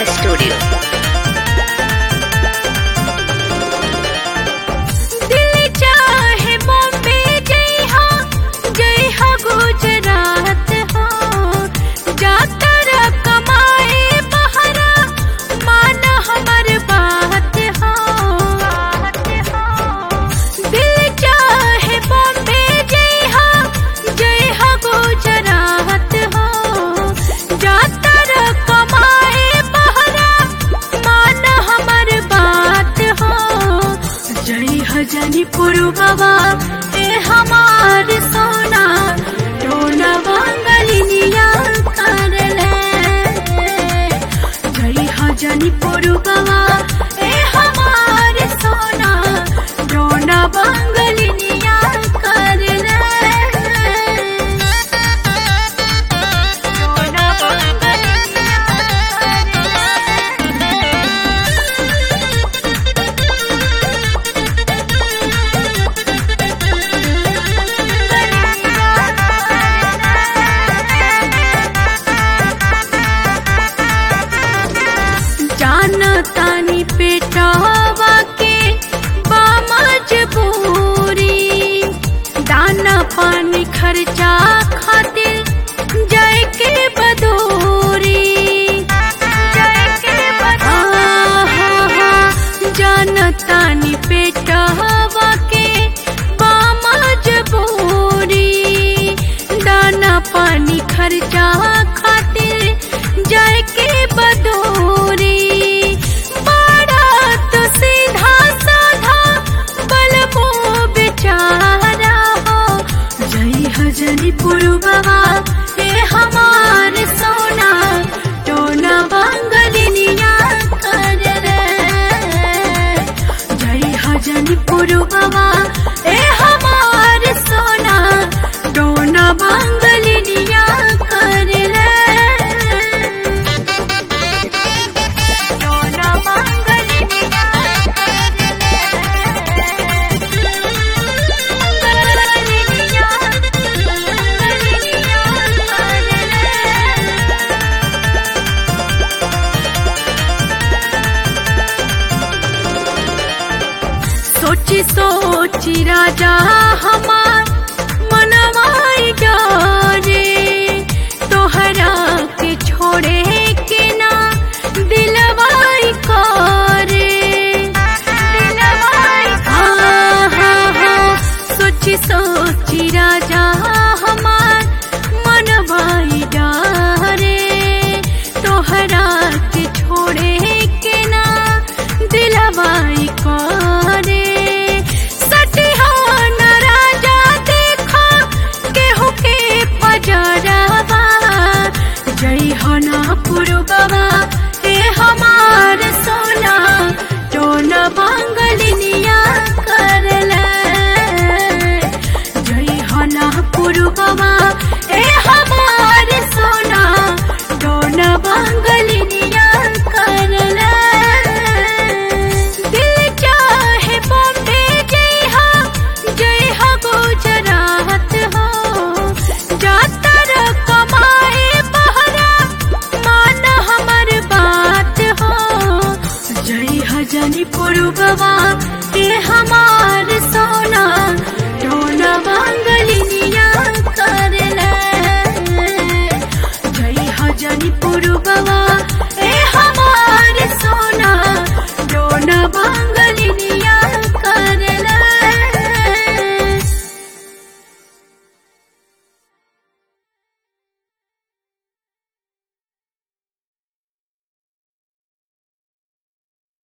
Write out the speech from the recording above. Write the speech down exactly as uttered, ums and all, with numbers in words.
Studio. जनी पुरुबवा ए हमार सोना टोना वांगलिनिया करले जई हजनी पुरुबवा ए हमार सोना टोना वांगलिनिया करले टोना वांगलिनिया तानी पेटावा के बामजबूरी दाना पानी खर्चा खातिर जाए के बदूरी जाए के बदूरी जान तानी पेटावा के बामजबूरी दाना पानी खर्चा खातिर जाए के बदूरी जनी पुरुबवा ए हमार सोना टोना वांगलिनिया करले जई हजनी पुरुबवा ए हमार सोना टोना वांगलिनिया करले टोना वांगलिनिया सोची सोची राजा हमार मनवाई जारे तोहरा के छोड़े के ना दिलवाई करे दिलवाई हाँ हाँ हाँ सोची सोची राजा हमार मनवाई जारे तोहरा के छोड़े के ना दिलवाई करे पुरुबवा ए हमार सोना टोना वांगलिनिया करले जई हना पुरुबवा ए हमार सोना टोना वांगलिनिया करले दिल चाहे बॉम्बे जई हा जई हा गुजरात हो जाता र कमाए जनी पुरुबवा ए हमार